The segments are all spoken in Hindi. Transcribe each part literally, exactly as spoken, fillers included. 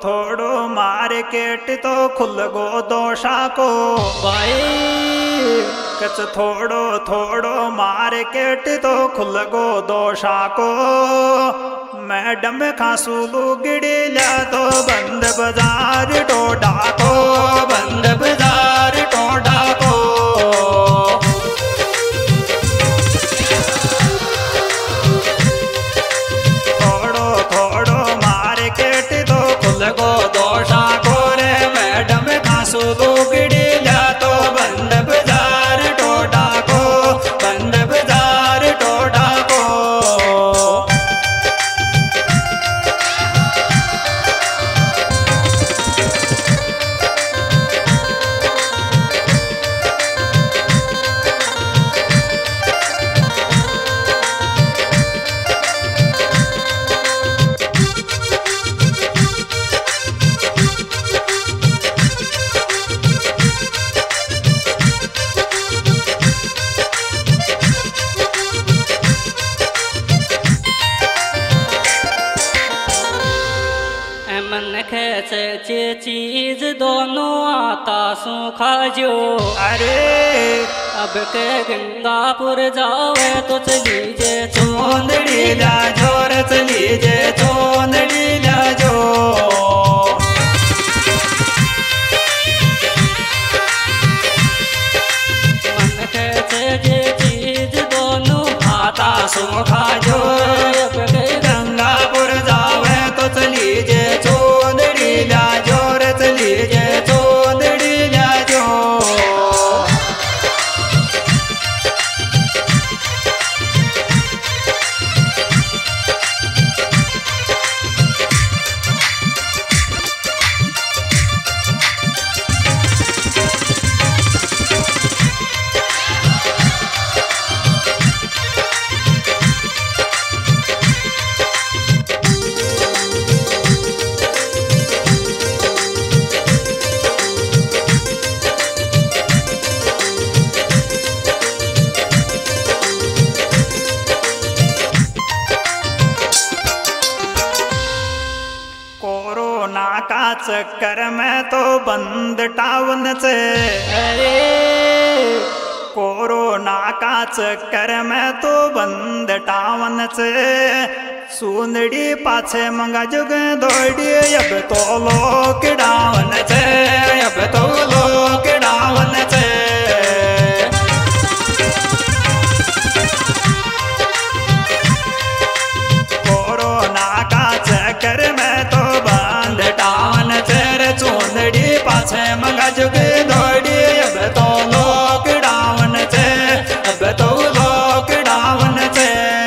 थोड़ो मार्केट तो खुल गो दोषा को भाई कच थोड़ो थोड़ो मार्केट तो खुल गो दोषा को मैडम खासू लुगड़ी ला तो बंद बाजार टोडा को बंद बाजार टोडा को थोड़ो थोड़ो मार्केट तो खुल गो दोषा को रे मैडम खासू लुगड़ी ला तो बंद बाजार टोडा को बंद बाजार टोडा को चे चीज दोनों आता सू खाजो। अरे अब के गंगापुर जावे तो चली जे चोंदड़ी ला जोर चली जे चोंदड़ी ला जो मन खेचे जे चीज दोनों आता सू खाजो। अब के गंगापुर जावे तो चली जे चोंदड़ी ला जोर चली जे चोंदड़ी ला जो कोरोना का चक्कर में तो बंद टाउन से। अरे कोरोना का चक्कर में तो बंद टाउन से सुंदड़ी पाछे मंगा जुग दौड़ी अब तो लॉकडाउन से अब तो लॉकडाउन से कोरोना का चक्कर में तो बंद टाउन से चुंदड़ी पाछे मंगा जुग दौड़ी अब तो लॉकडाउन से अब तो लॉकडाउन से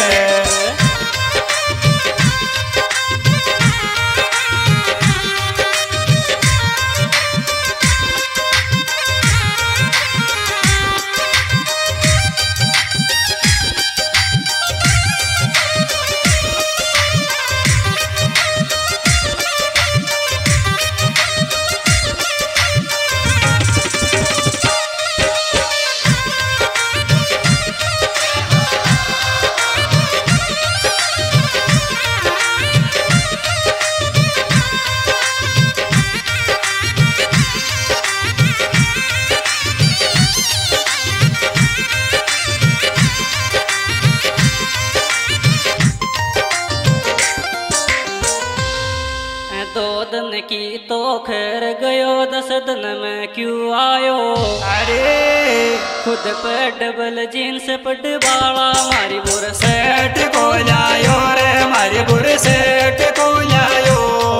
की तो खैर गयो दस दिन में क्यों आयो। अरे खुद पे डबल जीन्स पटवाला मारी बुर सेठ को लायो रे मारी बुर सेठ को लायो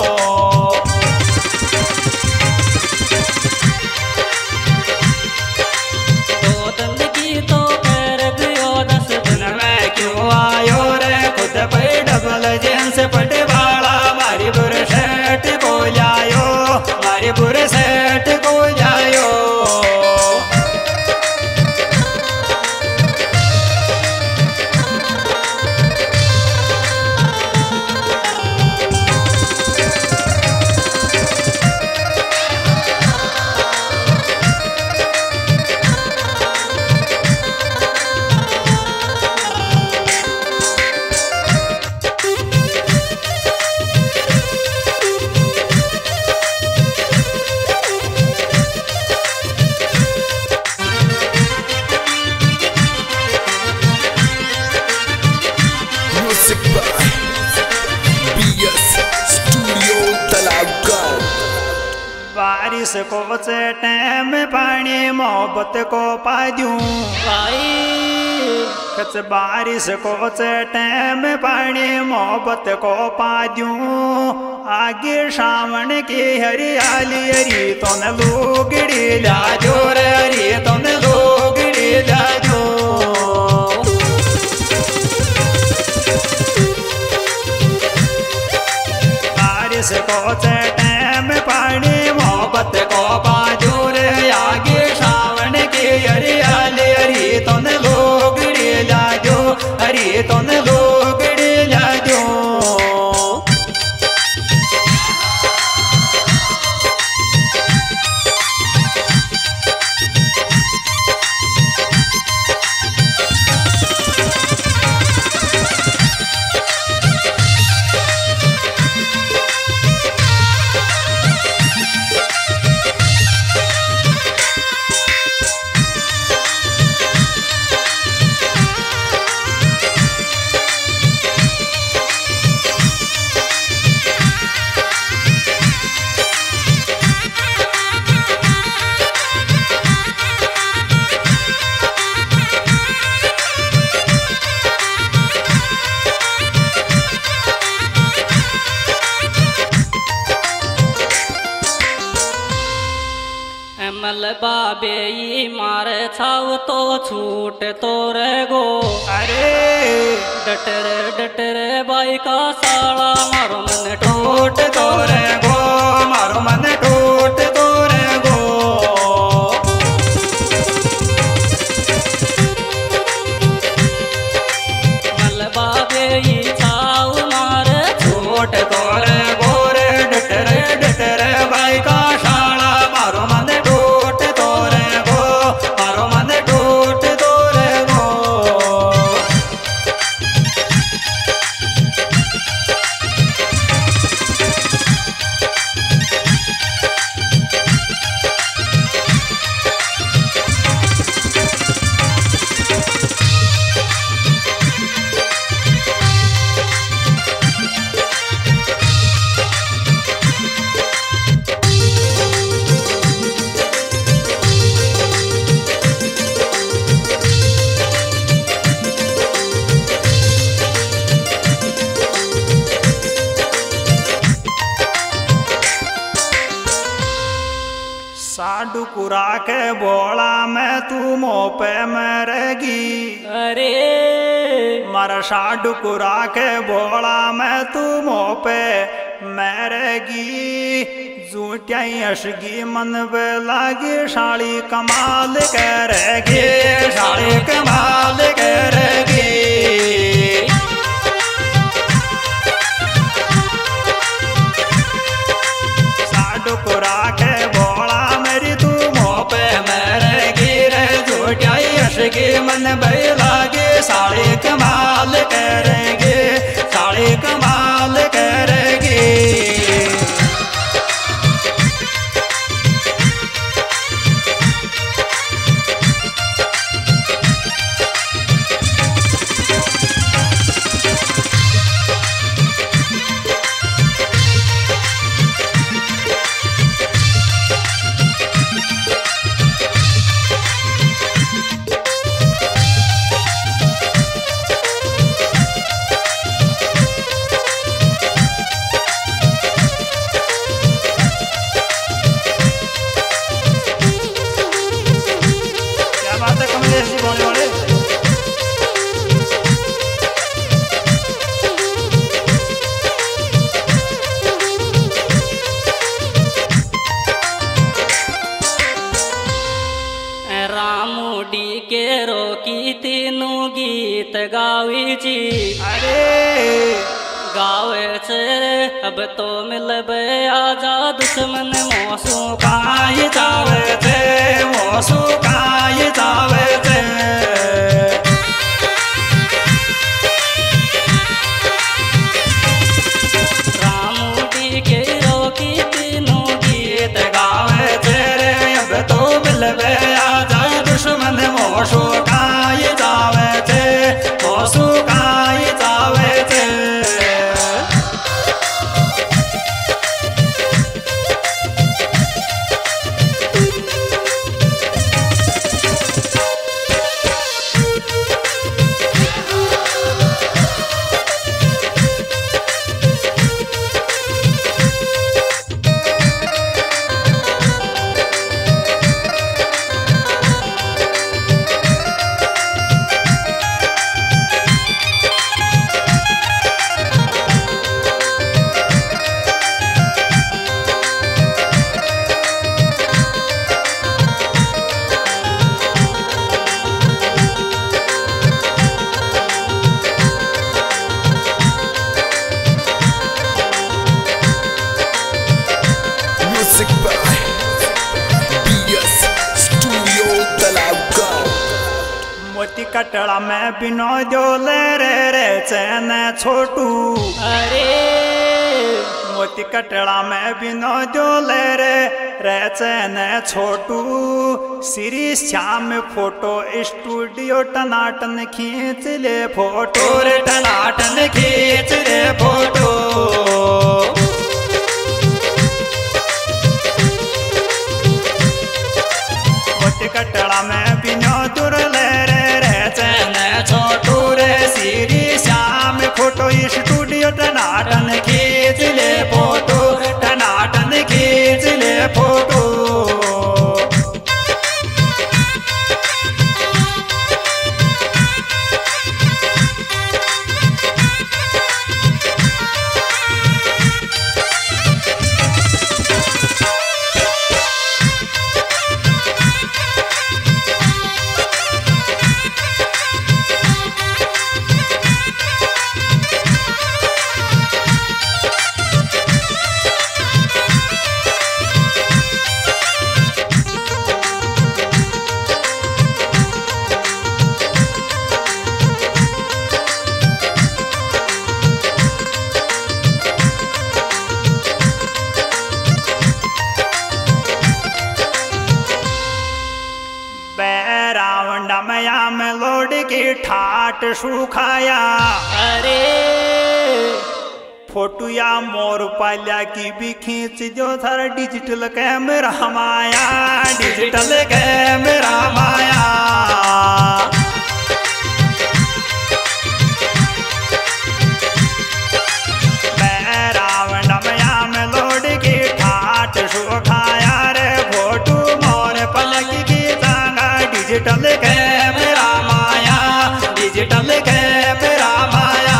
दो दिन की तो खैर गयो दस दिन में क्यों आयो रे खुद पे डबल जीन्स पटवाला मारी बुर सेठ को लायो मारी बुर सेठ को लायो बारिश को चैटे में पानी मोहब्बत को पा दूं कच बारिश को चैटे में पानी मोहब्बत को पा दूं आगे सावन की हरियाली हरी तो न लोगड़ी ला जो रे हरी तो न लोगड़ी ला जो बारिश को चैटे में पानी मोहब्बत को बाजू रे आगे सावन की हरियाली हरी तो न लोगड़ी ला जो हरी तो न लोगड़ी ला जो बाबे मारे छाव तो छूट तो रे गो अरे डटरे डटरे बाई का साला मारो मन टूट तो रे गो मारो मन टूट तो रे गो मल बाबे छाव मारे छूट तो रे गो रे डटरे डटरे बाई का साला मारो मन साडू कुरा के बोला मैं तू मोह पे मरेगी अरे मारा साडू कुरा के बोला मैं तू मोह पे मरेगी जूटिया अशगी मन पे लागी साड़ी कमाल करेगी साड़ी कमाल करेगी साडू कुरा के बोला के मन भय लागे साड़े कमाल करेंगे साड़े कमाल करेंगे गीत गावी जी अरे गावे छे अब तो मिलबे आजा दुश्मन मोसू काय जावे छे मोसू काय जावे छे रामुडी के रोकी तीनों गीत गावे छे रे अब तो मिलबे आजा दुश्मन मोसू काय जावे छे मोसू काय जावे छे कटड़ा में बिनो जो ले रे रे चैन छोटू। अरे मोती कटड़ा में बिनो जो ले रे रे चैन छोटू। श्री श्याम फोटो स्टूडियो टनाटन खींच ले फोटो रे टनाटन खींच ले फोटो। कटड़ा में बिनो दूर ले रे रे चैन छोटू रे श्री श्याम फोटो स्टूडियो टनाटन खींच ले फोटो टनाटन खींच ले फोटो। मया में लोड की ठाट सुखाया। अरे फोटो या मोर पाल्या की भी खींच जो थर डिजिटल कैमरा माया डिजिटल कैमरा माया। रावण मया में लोड की ठाट सुखाया रे फोटो मोर पलक की तांगा डिजिटल कैमरा माया डिजिटल कैमरा माया।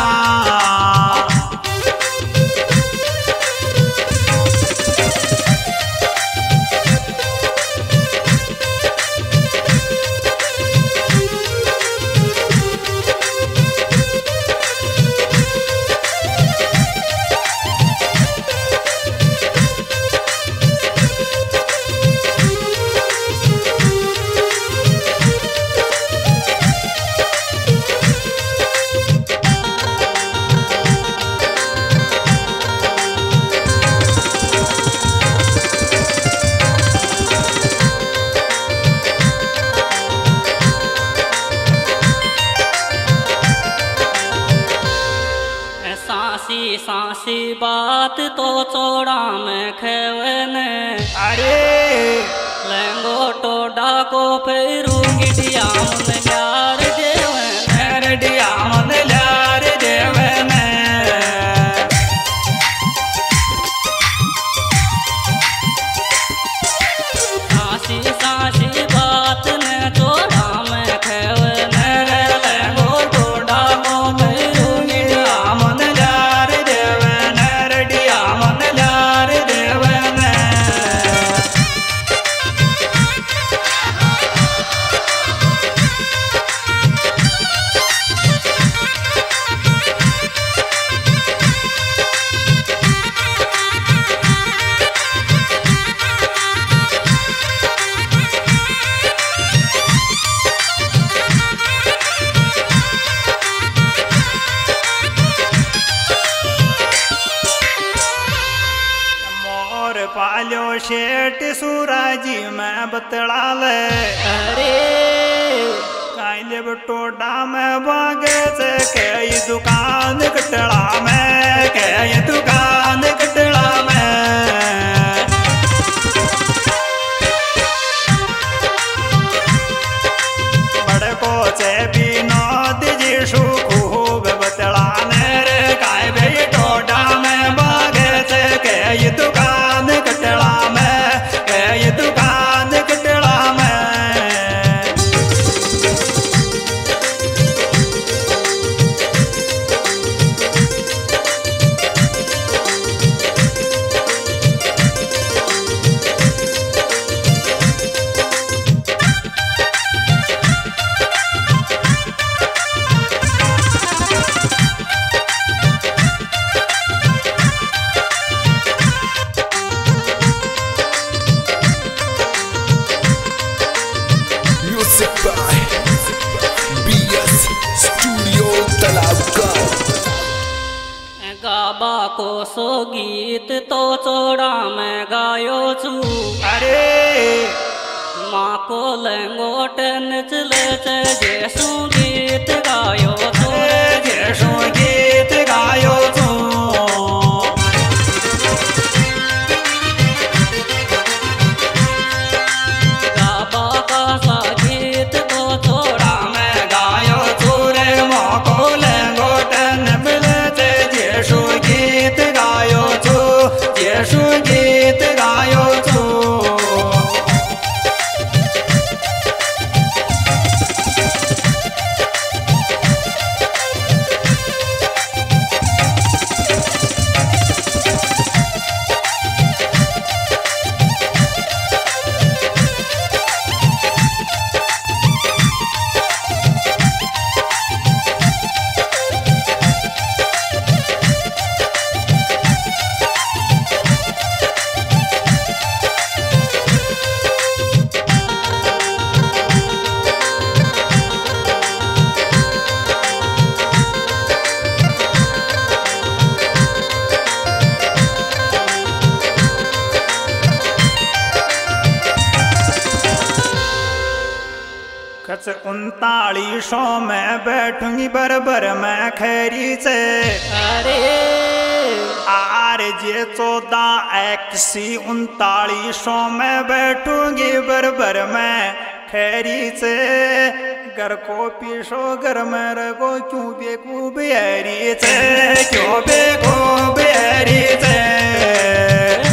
सांसी सांसी बात तो चौड़ा में खेवने। अरे लंगो टोडा को फेरूंगी डिया मन यार देवन डिया मन यार देवन। सांसी सांसी बात ने चौड़ा में खेवने। लंगो टोडा को फेरूंगी डिया मन यार देवन डिया मन यार देवन। पालो शेठ सूराजी में बतला ले। अरे काइले बटोडा में बागे से कई दुकान कटड़ा में कई दुकान कटड़ा में। बड़े को से विनोद जी खूब बतला ने रे काय भाई टोडा में बागे से कई दुकान कटड़ा में कई दुकान कटड़ा में। बाबा को सो गीत तो चोड़ा में गायो छू। अरे माँ को लंगोट नचले चे जेसु गीत गायो छू। जेसु गीत गायो छू। बाबा का सा गीत तो चोड़ा में गायो छू रे माँ को लंगोट नचले चे जेसु गीत गायो छू। जेसु गीत गायो छू। कच उनतालीसों में बैठूंगी बरबर में खैरी से। अरे आर जे चौदह इक्यासी उनतालीसों में बैठूंगी बरबर में खैरी से। घर को पीसो घर में रखो क्यों बेकू बिहारी से। क्यों बेकू बिहारी से।